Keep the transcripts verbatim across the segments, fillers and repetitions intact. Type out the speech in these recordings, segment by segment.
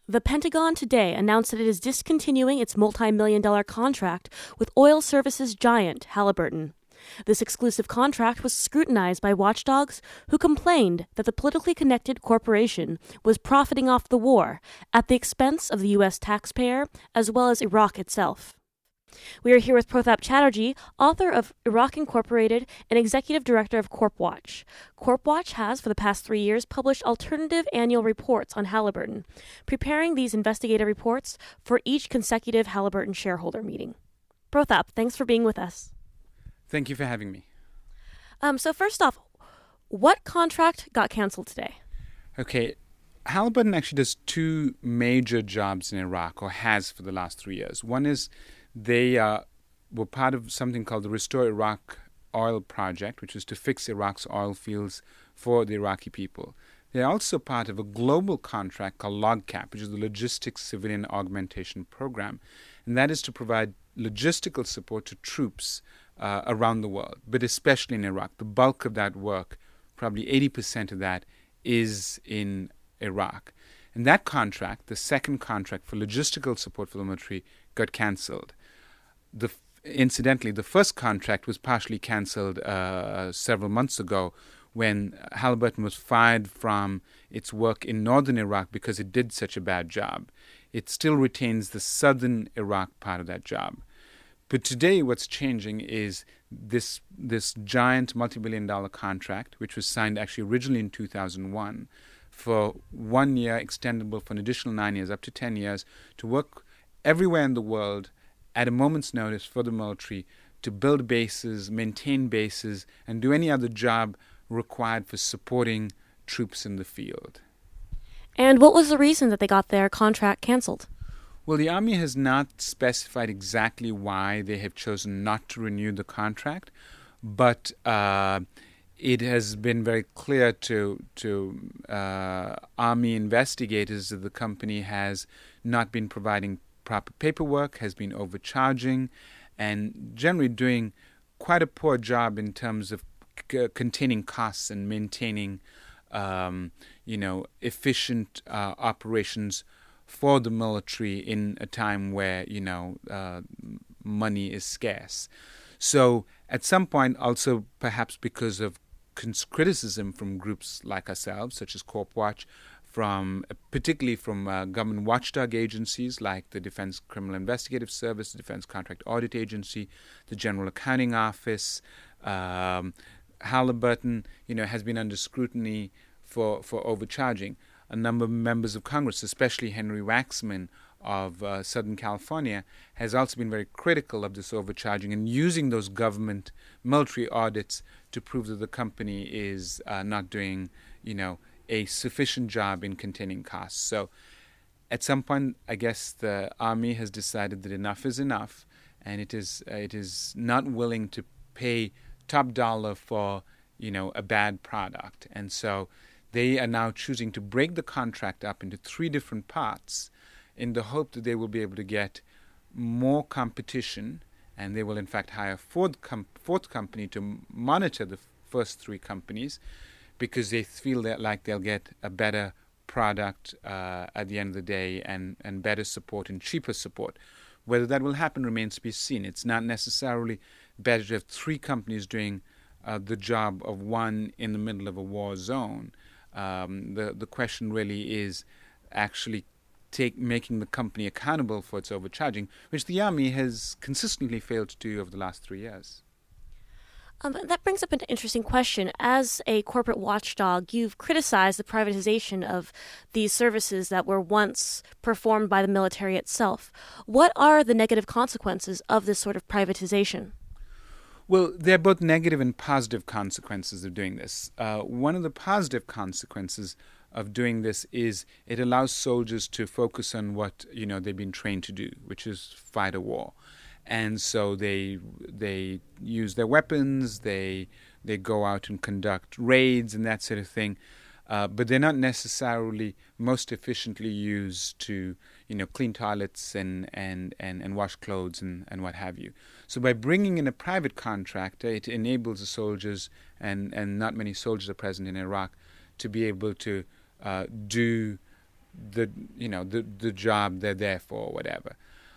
The Pentagon today announced that it is discontinuing its multi-million dollar contract with oil services giant Halliburton. This exclusive contract was scrutinized by watchdogs who complained that the politically connected corporation was profiting off the war at the expense of the U S taxpayer as well as Iraq itself. We are here with Prothap Chatterjee, author of Iraq Incorporated and executive director of CorpWatch. CorpWatch has, for the past three years, published alternative annual reports on Halliburton, preparing these investigative reports for each consecutive Halliburton shareholder meeting. Prothap, thanks for being with us. Thank you for having me. Um, so first off, what contract got canceled today? Okay, Halliburton actually does two major jobs in Iraq, or has for the last three years. One is they uh, were part of something called the Restore Iraq Oil Project, which was to fix Iraq's oil fields for the Iraqi people. They're also part of a global contract called LOGCAP, which is the Logistics Civilian Augmentation Program, and that is to provide logistical support to troops uh, around the world, but especially in Iraq. The bulk of that work, probably eighty percent of that, is in Iraq. And that contract, the second contract for logistical support for the military, got cancelled. The, incidentally, the first contract was partially cancelled uh, several months ago when Halliburton was fired from its work in northern Iraq because it did such a bad job. It still retains the southern Iraq part of that job. But today what's changing is this this giant multi-billion dollar contract, which was signed actually originally in two thousand one, for one year, extendable for an additional nine years, up to ten years, to work everywhere in the world at a moment's notice for the military to build bases, maintain bases, and do any other job required for supporting troops in the field. And what was the reason that they got their contract canceled? Well, the Army has not specified exactly why they have chosen not to renew the contract, but uh, it has been very clear to to uh, Army investigators that the company has not been providing proper paperwork, has been overcharging, and generally doing quite a poor job in terms of c- containing costs and maintaining, um, you know, efficient uh, operations for the military in a time where, you know, uh, money is scarce. So at some point, also perhaps because of criticism from groups like ourselves, such as CorpWatch, from particularly from uh, government watchdog agencies like the Defense Criminal Investigative Service, the Defense Contract Audit Agency, the General Accounting Office, um, Halliburton, you know, has been under scrutiny for, for overcharging. A number of members of Congress, especially Henry Waxman of uh, Southern California, has also been very critical of this overcharging and using those government military audits to prove that the company is uh, not doing, you know, a sufficient job in containing costs. So at some point, I guess the Army has decided that enough is enough, and it is uh, it is not willing to pay top dollar for, you know, a bad product. And so they are now choosing to break the contract up into three different parts in the hope that they will be able to get more competition, and they will in fact hire a fourth, com- fourth company to monitor the first three companies because they feel that like they'll get a better product uh, at the end of the day and, and better support and cheaper support. Whether that will happen remains to be seen. It's not necessarily better to have three companies doing uh, the job of one in the middle of a war zone. Um, the the question really is actually take making the company accountable for its overcharging, which the Army has consistently failed to do over the last three years. Um, that brings up an interesting question. As a corporate watchdog, you've criticized the privatization of these services that were once performed by the military itself. What are the negative consequences of this sort of privatization? Well, there are both negative and positive consequences of doing this. Uh, one of the positive consequences of doing this is it allows soldiers to focus on what, you know, they've been trained to do, which is fight a war. And so they they use their weapons, they they go out and conduct raids and that sort of thing. Uh, but they're not necessarily most efficiently used to, you know, clean toilets and, and, and, and wash clothes and, and what have you. So by bringing in a private contractor, it enables the soldiers, and, and not many soldiers are present in Iraq, to be able to uh, do the you know the the job they're there for, or whatever.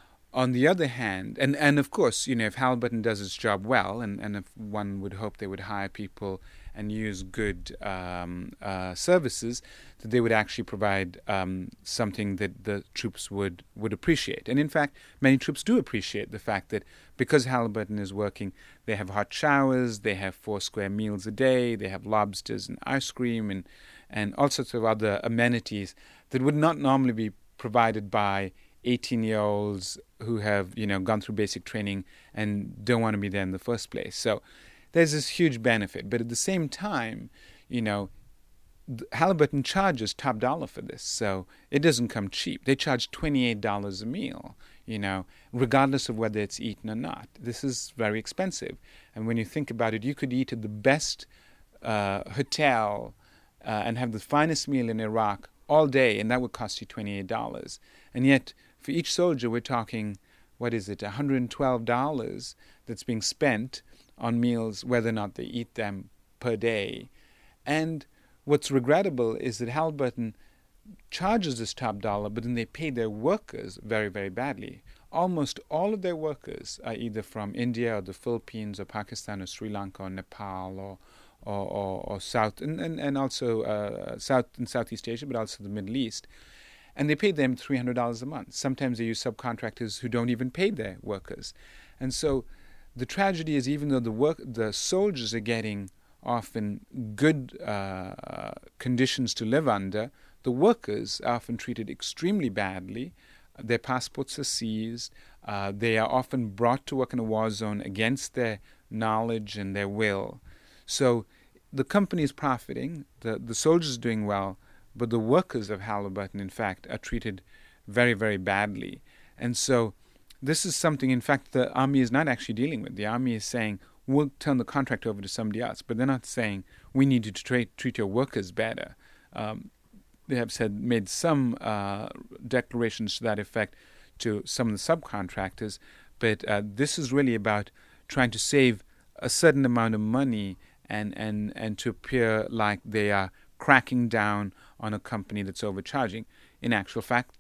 On the other hand, and, and of course, you know, if Halliburton does its job well, and, and if one would hope they would hire people and use good um, uh, services, that they would actually provide um, something that the troops would, would appreciate. And in fact, many troops do appreciate the fact that because Halliburton is working, they have hot showers, they have four square meals a day, they have lobsters and ice cream and, and all sorts of other amenities that would not normally be provided by eighteen-year-olds who have, you know, gone through basic training and don't want to be there in the first place. So there's this huge benefit. But at the same time, you know, Halliburton charges top dollar for this. So it doesn't come cheap. They charge twenty-eight dollars a meal, you know, regardless of whether it's eaten or not. This is very expensive. And when you think about it, you could eat at the best uh, hotel uh, and have the finest meal in Iraq all day, and that would cost you twenty-eight dollars. And yet, for each soldier, we're talking, what is it, one hundred twelve dollars that's being spent on meals, whether or not they eat them per day. And what's regrettable is that Halliburton charges this top dollar, but then they pay their workers very, very badly. Almost all of their workers are either from India or the Philippines or Pakistan or Sri Lanka or Nepal or or, or, or South, and, and, and also uh, South and Southeast Asia, but also the Middle East. And they pay them three hundred dollars a month. Sometimes they use subcontractors who don't even pay their workers. And so the tragedy is, even though the work, the soldiers are getting often good uh, conditions to live under, the workers are often treated extremely badly. Their passports are seized. Uh, they are often brought to work in a war zone against their knowledge and their will. So the company is profiting, the, the soldiers are doing well, but the workers of Halliburton, in fact, are treated very, very badly. And so this is something, in fact, the Army is not actually dealing with. The Army is saying, we'll turn the contract over to somebody else, but they're not saying, we need you to tra- treat your workers better. Um, they have said, made some uh, declarations to that effect to some of the subcontractors, but uh, this is really about trying to save a certain amount of money and, and, and to appear like they are cracking down on a company that's overcharging. In actual fact,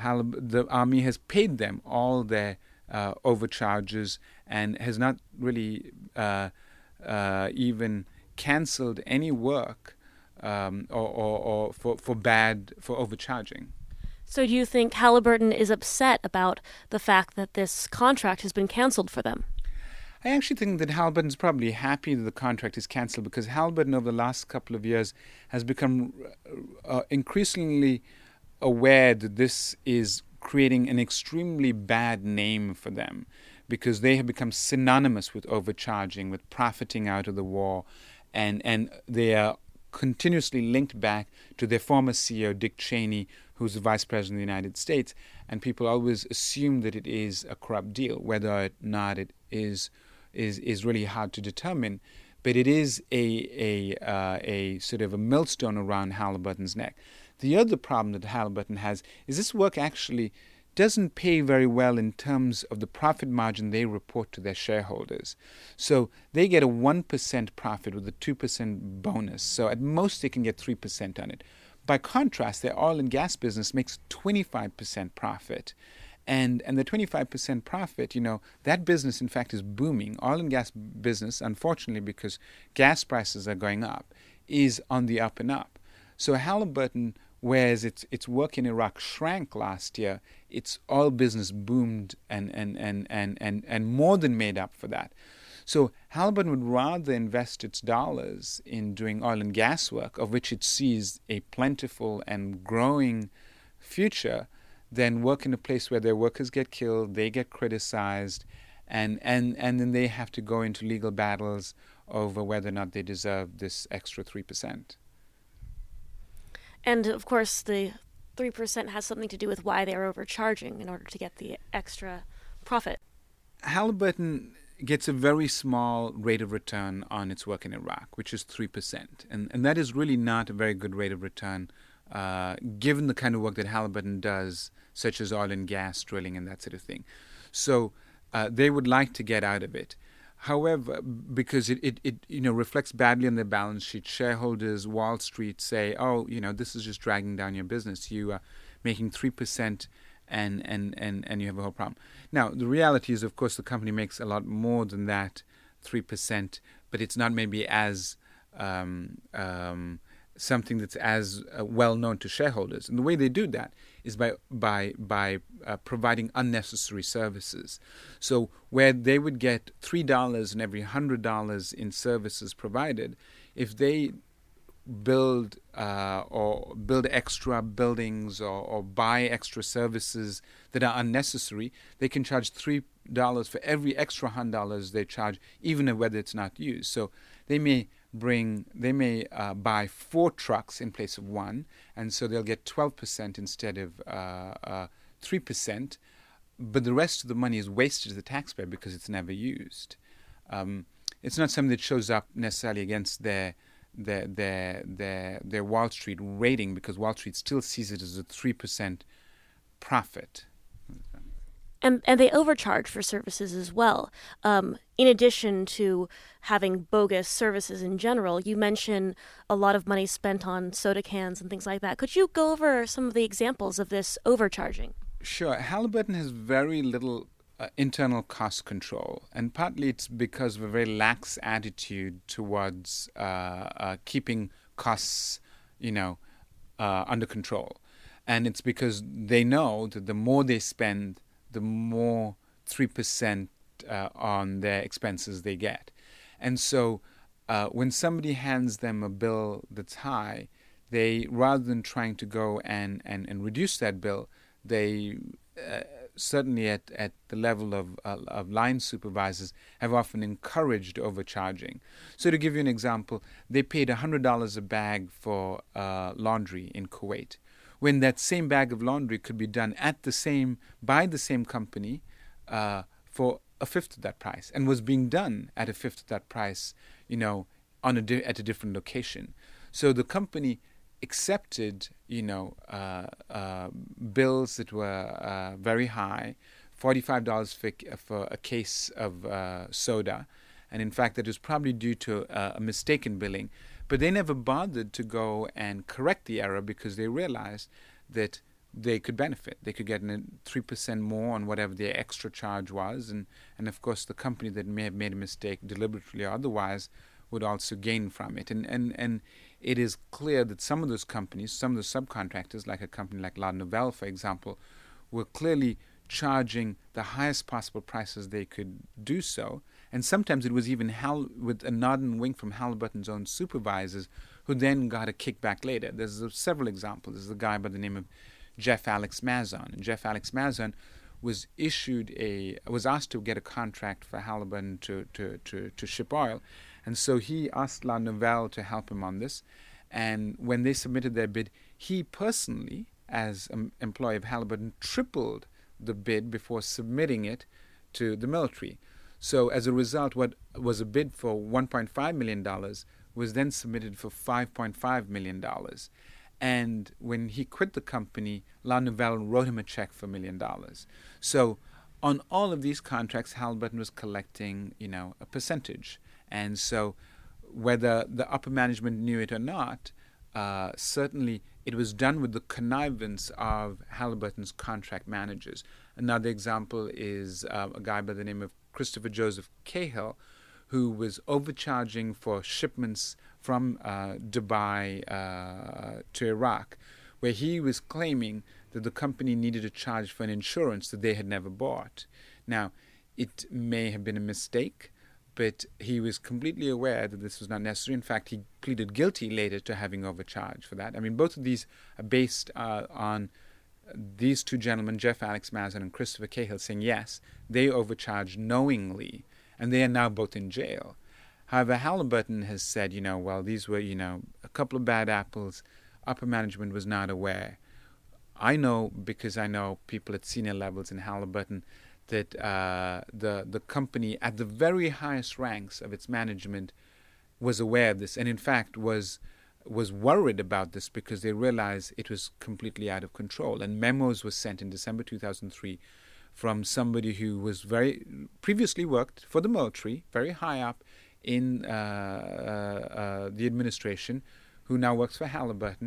the Army has paid them all their uh, overcharges and has not really uh, uh, even cancelled any work um, or, or, or for, for bad, for overcharging. So do you think Halliburton is upset about the fact that this contract has been canceled for them? I actually think that Halliburton's probably happy that the contract is cancelled, because Halliburton over the last couple of years has become uh, increasingly aware that this is creating an extremely bad name for them, because they have become synonymous with overcharging, with profiting out of the war, and, and they are continuously linked back to their former C E O, Dick Cheney, who's the Vice President of the United States, and people always assume that it is a corrupt deal, whether or not it is is is really hard to determine, but it is a a uh, a sort of a millstone around Halliburton's neck. The other problem that Halliburton has is this work actually doesn't pay very well in terms of the profit margin they report to their shareholders. So they get a one percent profit with a two percent bonus. So at most they can get three percent on it. By contrast, their oil and gas business makes twenty-five percent profit. And and the twenty-five percent profit, you know, that business, in fact, is booming. Oil and gas business, unfortunately, because gas prices are going up, is on the up and up. So Halliburton, whereas its its work in Iraq shrank last year, its oil business boomed and and, and, and, and, and more than made up for that. So Halliburton would rather invest its dollars in doing oil and gas work, of which it sees a plentiful and growing future, than work in a place where their workers get killed, they get criticized, and, and, and then they have to go into legal battles over whether or not they deserve this extra three percent. And, of course, the three percent has something to do with why they are overcharging in order to get the extra profit. Halliburton gets a very small rate of return on its work in Iraq, which is three percent. And, and that is really not a very good rate of return, uh, given the kind of work that Halliburton does, such as oil and gas drilling and that sort of thing. So uh, they would like to get out of it. However, because it, it, it you know reflects badly on their balance sheet, shareholders, Wall Street say, oh, you know, this is just dragging down your business. You are making three percent and, and, and, and you have a whole problem. Now, the reality is, of course, the company makes a lot more than that, three percent, but it's not maybe as um, um, something that's as uh, well known to shareholders. And the way they do that is by by by uh, providing unnecessary services. So where they would get three dollars in every one hundred dollars in services provided, if they build uh, or build extra buildings or, or buy extra services that are unnecessary, they can charge three dollars for every extra one hundred dollars they charge, even whether it's not used. So they may bring, they may uh, buy four trucks in place of one, and so they'll get twelve percent instead of uh, uh, three percent, but the rest of the money is wasted to the taxpayer because it's never used. Um, it's not something that shows up necessarily against their their their their, their Wall Street rating, because Wall Street still sees it as a three percent profit. And and they overcharge for services as well. Um, in addition to having bogus services in general, you mention a lot of money spent on soda cans and things like that. Could you go over some of the examples of this overcharging? Sure. Halliburton has very little uh, internal cost control, and partly it's because of a very lax attitude towards uh, uh, keeping costs, you know, uh, under control. And it's because they know that the more they spend, the more three percent uh, on their expenses they get. And so uh, when somebody hands them a bill that's high, they, rather than trying to go and, and, and reduce that bill, they uh, certainly at, at the level of, uh, of line supervisors have often encouraged overcharging. So to give you an example, they paid one hundred dollars a bag for uh, laundry in Kuwait, when that same bag of laundry could be done at the same, by the same company uh, for a fifth of that price, and was being done at a fifth of that price, you know, on a di- at a different location. So the company accepted, you know, uh, uh, bills that were uh, very high, forty-five dollars for, for a case of uh, soda, and in fact that was probably due to uh, a mistaken billing. But they never bothered to go and correct the error because they realized that they could benefit. They could get three percent more on whatever their extra charge was. And, and of course, the company that may have made a mistake deliberately or otherwise would also gain from it. And, and, and it is clear that some of those companies, some of the subcontractors, like a company like La Nouvelle, for example, were clearly charging the highest possible prices they could do so. And sometimes it was even Hal- with a nod and wink from Halliburton's own supervisors, who then got a kickback later. There's uh, several examples. There's a guy by the name of Jeff Alex Mazon. And Jeff Alex Mazon was issued a was asked to get a contract for Halliburton to, to, to, to ship oil. And so he asked La Nouvelle to help him on this. And when they submitted their bid, he personally, as an employee of Halliburton, tripled the bid before submitting it to the military. So as a result, what was a bid for one point five million dollars was then submitted for five point five million dollars. And when he quit the company, La Nouvelle wrote him a check for a million dollars. So on all of these contracts, Halliburton was collecting, you know, a percentage. And so whether the upper management knew it or not, uh, certainly it was done with the connivance of Halliburton's contract managers. Another example is uh, a guy by the name of Christopher Joseph Cahill, who was overcharging for shipments from uh, Dubai uh, to Iraq, where he was claiming that the company needed to charge for an insurance that they had never bought. Now, it may have been a mistake, but he was completely aware that this was not necessary. In fact, he pleaded guilty later to having overcharged for that. I mean, both of these are based uh, on these two gentlemen, Jeff Alex Mazon and Christopher Cahill, saying yes, they overcharged knowingly, and they are now both in jail. However, Halliburton has said, you know, well, these were, you know, a couple of bad apples. Upper management was not aware. I know, because I know people at senior levels in Halliburton, that uh, the the company at the very highest ranks of its management was aware of this, and in fact was was worried about this because they realized it was completely out of control. And memos were sent in December two thousand three from somebody who was very previously worked for the military, very high up in uh, uh, uh, the administration, who now works for Halliburton,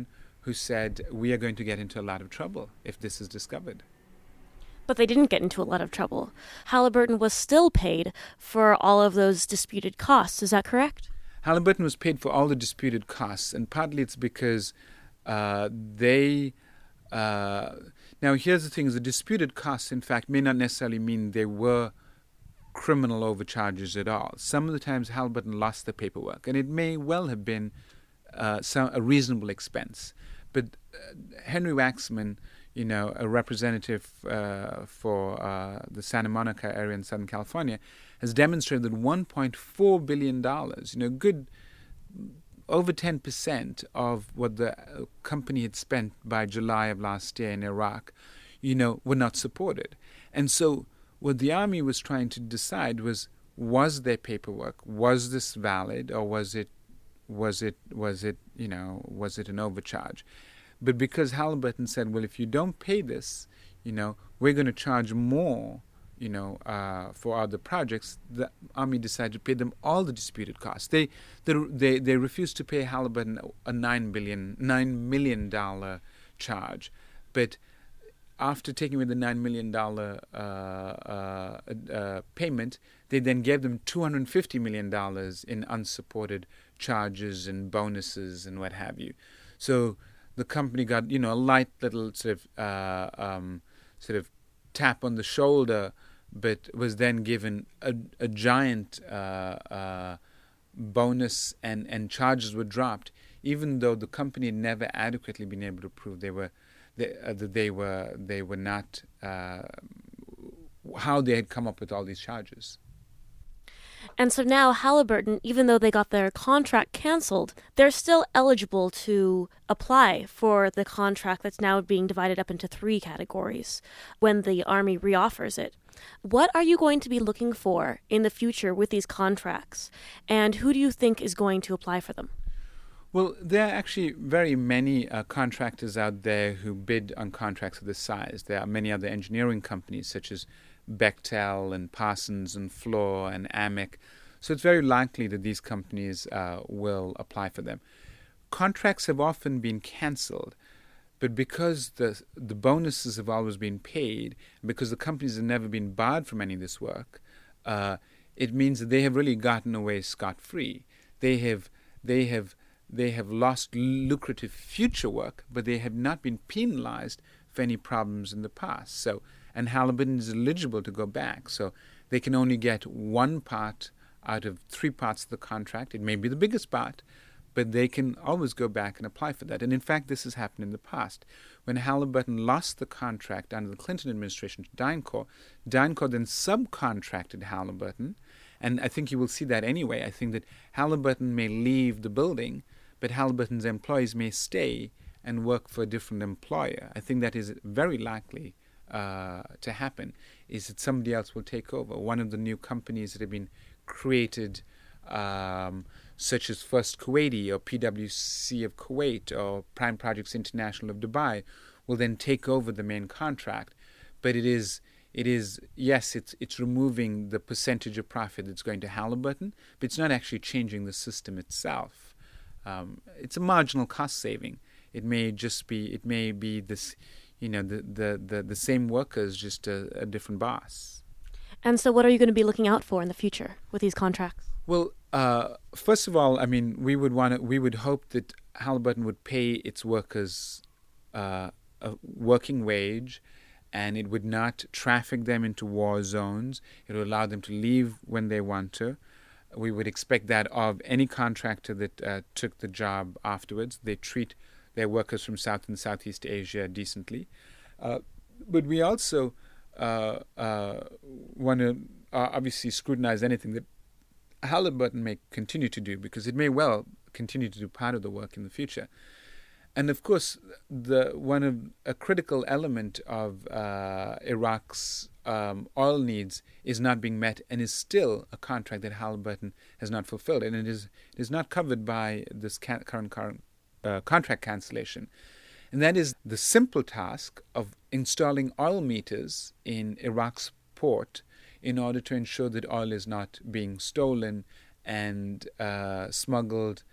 who said, we are going to get into a lot of trouble if this is discovered. But they didn't get into a lot of trouble. Halliburton was still paid for all of those disputed costs. Is that correct? Halliburton was paid for all the disputed costs, and partly it's because uh, they... Uh, now, here's the thing, is the disputed costs, in fact, may not necessarily mean they were criminal overcharges at all. Some of the times Halliburton lost the paperwork, and it may well have been uh, some, a reasonable expense. But uh, Henry Waxman, you know, a representative uh, for uh, the Santa Monica area in Southern California, has demonstrated that one point four billion dollars, you know, good over ten percent of what the company had spent by July of last year in Iraq, you know, were not supported. And so what the Army was trying to decide was, was there paperwork? Was this valid, or was it, was it, was it, you know, was it an overcharge? But because Halliburton said, well, if you don't pay this, you know, we're going to charge more, you know, uh, for other projects, the Army decided to pay them all the disputed costs. They they they, they refused to pay Halliburton a nine billion nine million dollar charge, but after taking away the nine million dollar uh, uh, uh, payment, they then gave them two hundred fifty million dollars in unsupported charges and bonuses and what have you. So the company got, you know, a light little sort of uh, um, sort of tap on the shoulder, but was then given a, a giant uh, uh, bonus, and, and charges were dropped, even though the company had never adequately been able to prove they were they, uh, that they were they were not uh, how they had come up with all these charges. And so now Halliburton, even though they got their contract canceled, they're still eligible to apply for the contract that's now being divided up into three categories when the Army reoffers it. What are you going to be looking for in the future with these contracts, and who do you think is going to apply for them? Well, there are actually very many uh, contractors out there who bid on contracts of this size. There are many other engineering companies such as Bechtel and Parsons and Fluor and Amic. So it's very likely that these companies uh, will apply for them. Contracts have often been cancelled, but because the the bonuses have always been paid, because the companies have never been barred from any of this work, uh, it means that they have really gotten away scot-free. They have they have they have lost lucrative future work, but they have not been penalized for any problems in the past. So, and Halliburton is eligible to go back. So they can only get one part out of three parts of the contract. It may be the biggest part, but they can always go back and apply for that. And in fact, this has happened in the past. When Halliburton lost the contract under the Clinton administration to DynCorp, DynCorp then subcontracted Halliburton. And I think you will see that anyway. I think that Halliburton may leave the building, but Halliburton's employees may stay and work for a different employer. I think that is very likely uh, to happen, is that somebody else will take over. One of the new companies that have been created, um, such as First Kuwaiti or P W C of Kuwait or Prime Projects International of Dubai, will then take over the main contract. But it is, it is yes, it's it's removing the percentage of profit that's going to Halliburton, but it's not actually changing the system itself. Um, it's a marginal cost saving. It may just be, it may be this, you know, the the, the, the same workers, just a, a different boss. And so what are you going to be looking out for in the future with these contracts? Well, uh, first of all, I mean, we would want to, we would hope that Halliburton would pay its workers uh, a working wage, and it would not traffic them into war zones. It would allow them to leave when they want to. We would expect that of any contractor that uh, took the job afterwards. They treat their workers from South and Southeast Asia decently. Uh, but we also uh, uh, want to uh, obviously scrutinize anything that Halliburton may continue to do, because it may well continue to do part of the work in the future. And of course, the one of a critical element of uh, Iraq's um, oil needs is not being met, and is still a contract that Halliburton has not fulfilled, and it is it is not covered by this can- current current uh, contract cancellation, and that is the simple task of installing oil meters in Iraq's port in order to ensure that oil is not being stolen and uh, smuggled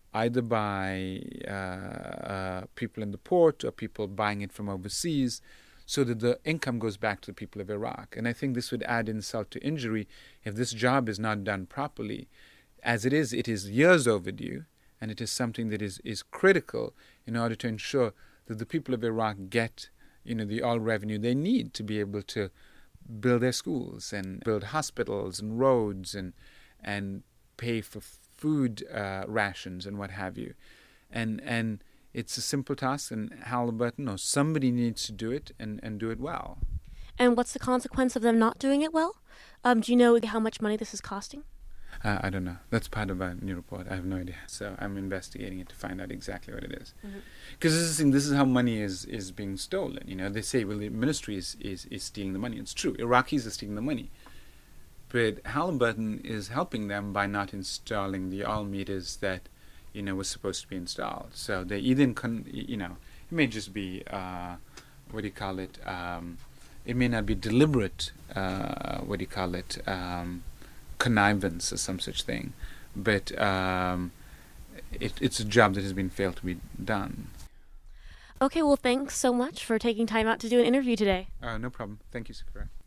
either by uh, uh, people in the port or people buying it from overseas, so that the income goes back to the people of Iraq. And I think this would add insult to injury if this job is not done properly. As it is, it is years overdue, and it is something that is, is critical in order to ensure that the people of Iraq get, you know, the oil revenue they need to be able to build their schools and build hospitals and roads and and pay for food uh, rations and what have you. And and it's a simple task, and Halliburton or somebody needs to do it and, and do it well. And what's the consequence of them not doing it well? Um, do you know how much money this is costing? Uh, I don't know. That's part of a new report. I have no idea. So I'm investigating it to find out exactly what it is. Because mm-hmm. this is the thing, this is how money is, is being stolen. You know, they say, well, the ministry is, is, is stealing the money. It's true. Iraqis are stealing the money. But Halliburton is helping them by not installing the oil meters that, you know, was supposed to be installed. So they either, con- you know, it may just be, uh, what do you call it? Um, it may not be deliberate, uh, what do you call it? Um, connivance or some such thing. But um, it, it's a job that has been failed to be done. Okay, well, thanks so much for taking time out to do an interview today. Uh, no problem. Thank you, Sakura.